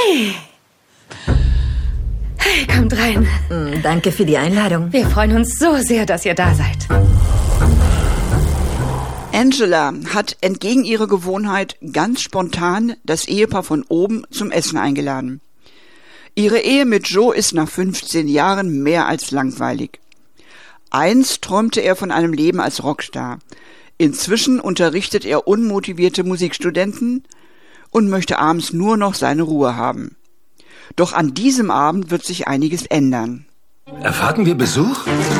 Hey, kommt rein. Danke für die Einladung. Wir freuen uns so sehr, dass ihr da seid. Angela hat entgegen ihrer Gewohnheit ganz spontan das Ehepaar von oben zum Essen eingeladen. Ihre Ehe mit Joe ist nach 15 Jahren mehr als langweilig. Einst träumte er von einem Leben als Rockstar. Inzwischen unterrichtet er unmotivierte Musikstudenten und möchte abends nur noch seine Ruhe haben. Doch an diesem Abend wird sich einiges ändern. Erwarten wir Besuch?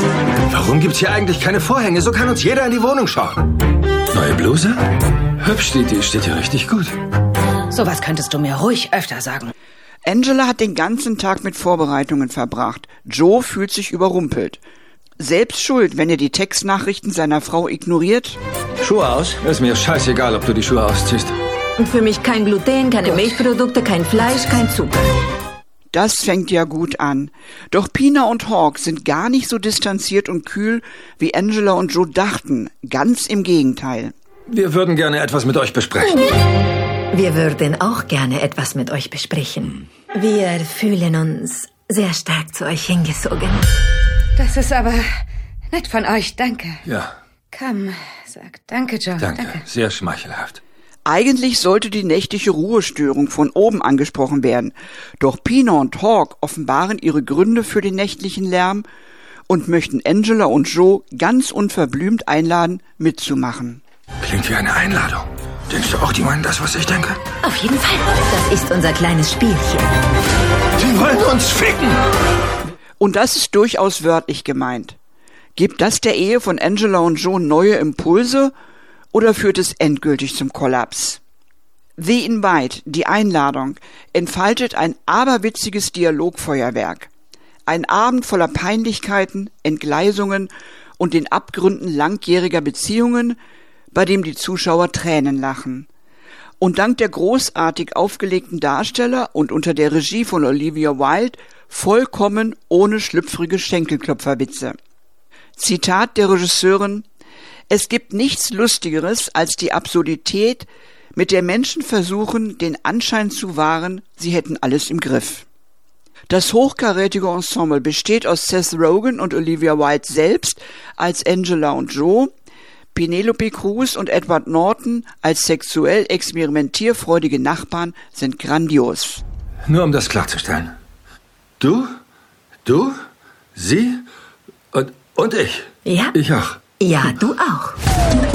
Warum gibt's hier eigentlich keine Vorhänge? So kann uns jeder in die Wohnung schauen. Neue Bluse? Hübsch, die steht hier richtig gut. Sowas könntest du mir ruhig öfter sagen. Angela hat den ganzen Tag mit Vorbereitungen verbracht. Joe fühlt sich überrumpelt. Selbst schuld, wenn er die Textnachrichten seiner Frau ignoriert. Schuhe aus? Ist mir scheißegal, ob du die Schuhe ausziehst. Und für mich kein Gluten, keine Milchprodukte, kein Fleisch, kein Zucker. Das fängt ja gut an. Doch Pina und Hawk sind gar nicht so distanziert und kühl, wie Angela und Joe dachten. Ganz im Gegenteil. Wir würden gerne etwas mit euch besprechen. Wir würden auch gerne etwas mit euch besprechen. Wir fühlen uns sehr stark zu euch hingezogen. Das ist aber nett von euch, danke. Ja. Komm, sag danke, Joe. Danke. Sehr schmeichelhaft. Eigentlich sollte die nächtliche Ruhestörung von oben angesprochen werden. Doch Pina und Hawk offenbaren ihre Gründe für den nächtlichen Lärm und möchten Angela und Joe ganz unverblümt einladen, mitzumachen. Klingt wie eine Einladung. Denkst du auch, die meinen das, was ich denke? Auf jeden Fall. Das ist unser kleines Spielchen. Sie wollen uns ficken! Und das ist durchaus wörtlich gemeint. Gibt das der Ehe von Angela und Joe neue Impulse oder führt es endgültig zum Kollaps? The Invite, die Einladung, entfaltet ein aberwitziges Dialogfeuerwerk. Ein Abend voller Peinlichkeiten, Entgleisungen und den Abgründen langjähriger Beziehungen, bei dem die Zuschauer Tränen lachen. Und dank der großartig aufgelegten Darsteller und unter der Regie von Olivia Wilde vollkommen ohne schlüpfrige Schenkelklopferwitze. Zitat der Regisseurin: Es gibt nichts Lustigeres als die Absurdität, mit der Menschen versuchen, den Anschein zu wahren, sie hätten alles im Griff. Das hochkarätige Ensemble besteht aus Seth Rogen und Olivia Wilde selbst als Angela und Joe, Penelope Cruz und Edward Norton als sexuell experimentierfreudige Nachbarn sind grandios. Nur um das klarzustellen. Du, sie und ich. Ja? Ich auch. Ja, du auch.